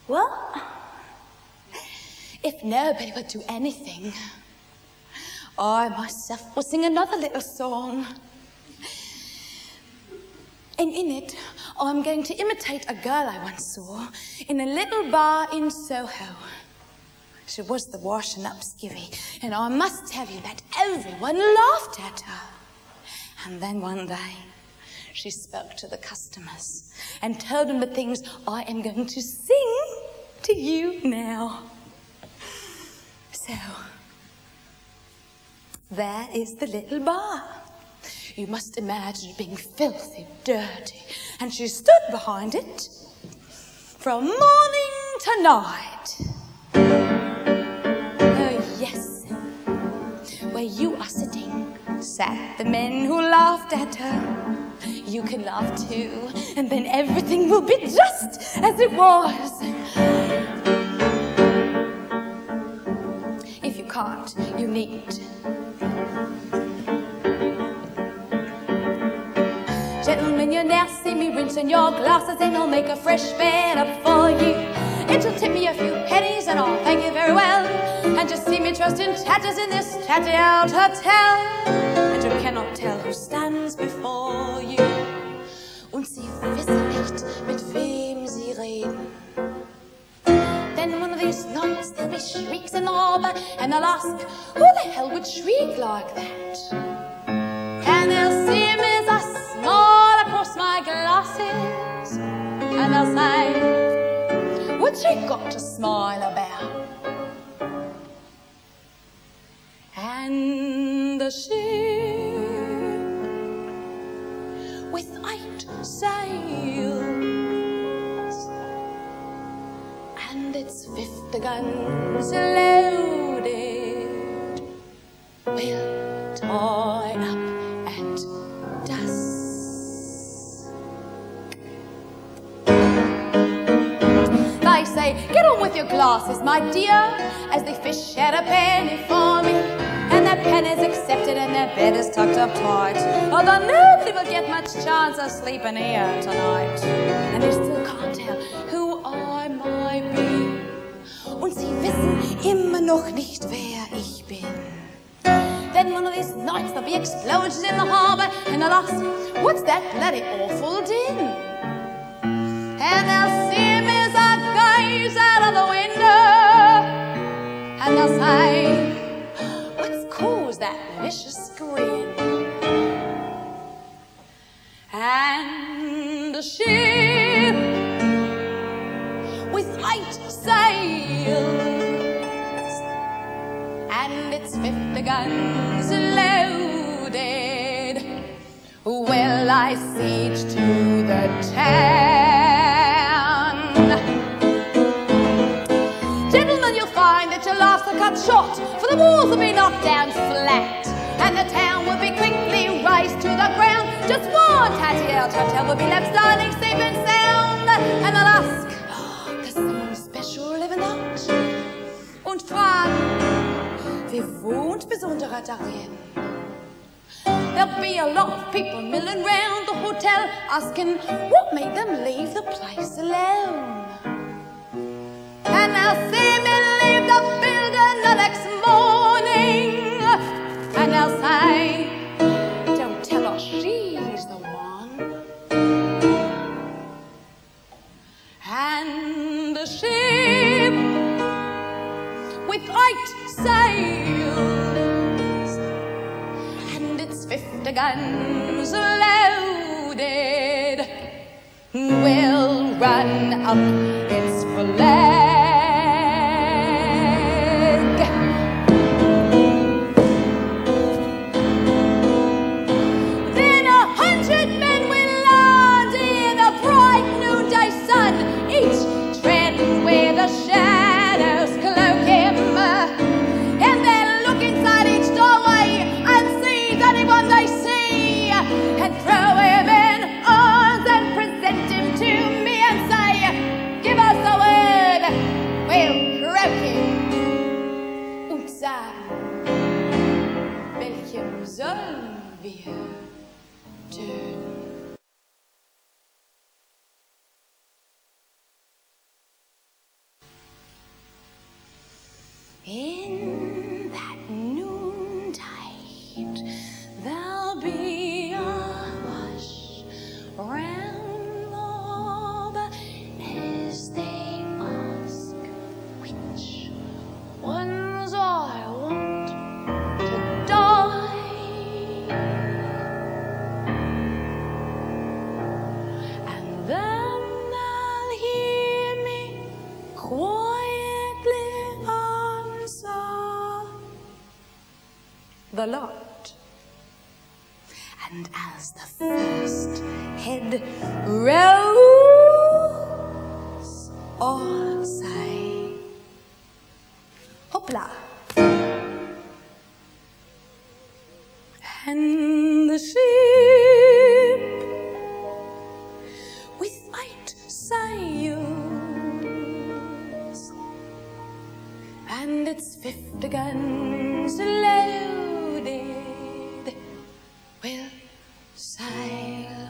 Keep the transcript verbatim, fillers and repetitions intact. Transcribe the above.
Well, if nobody would do anything, I myself will sing another little song. And in it, I'm going to imitate a girl I once saw in a little bar in Soho. She was the washing up skivvy, and I must tell you that everyone laughed at her. And then one day, she spoke to the customers and told them the things I am going to sing to you now. So, there is the little bar. You must imagine it being filthy, dirty, and she stood behind it from morning to night. Oh, yes, where you are sitting sat the men who laughed at her. You can laugh too, and then everything will be just as it was. If you can't, you needn't. Gentlemen, you now see me rinsing your glasses, and I'll make a fresh bed up for you. It'll tip me a few pennies, and I'll thank you very well. And just see me dressed in tatters in this tatty-out hotel. And you cannot tell who stands before you. Und sie wissen nicht, mit wem sie reden. Then one of these nights there'll be shrieks in the harbour, and they'll ask, who the hell would shriek like that? And they'll see me as I smile across my glasses, and they'll say, what's she got to smile about? And the ship with eight sails and its fifty guns loaded will tie up at dusk. They say, get on with your glasses, my dear, as they fish at a penny for me. And that pen is accepted and that bed is tucked up tight. Although nobody will get much chance of sleeping here tonight. And they still can't tell who I might be. Und sie wissen immer noch nicht, wer ich bin. Then one of these nights there'll be explosions in the harbour, and they'll ask, what's that bloody awful din? And they'll see me as I gaze out of the window, and they'll say, that vicious grin. And a ship with eight sails and its fifty guns loaded will lie siege to the town. Gentlemen, you'll find that your laughs are cut short, for the walls will be knocked down flat, and the town will be quickly razed to the ground. Just one tatty-out hotel will be left standing safe and sound, and they'll ask, oh, does someone special live in that? Und fragen, wer wohnt besonderer darin? There'll be a lot of people milling round the hotel, asking what made them leave the place alone. And they'll see me leave the building the next morning, and they'll say, don't tell her she's the one. And the ship with eight sails and its fifty guns loaded will run up its flag. Sollen wir töten? In that noontide, there'll be a hush round all as they ask which ones I want to die. And then they'll hear me quietly the lot. And as the first head rose, or say, hoopla, and the ship with white sails and its fifty guns loaded will sail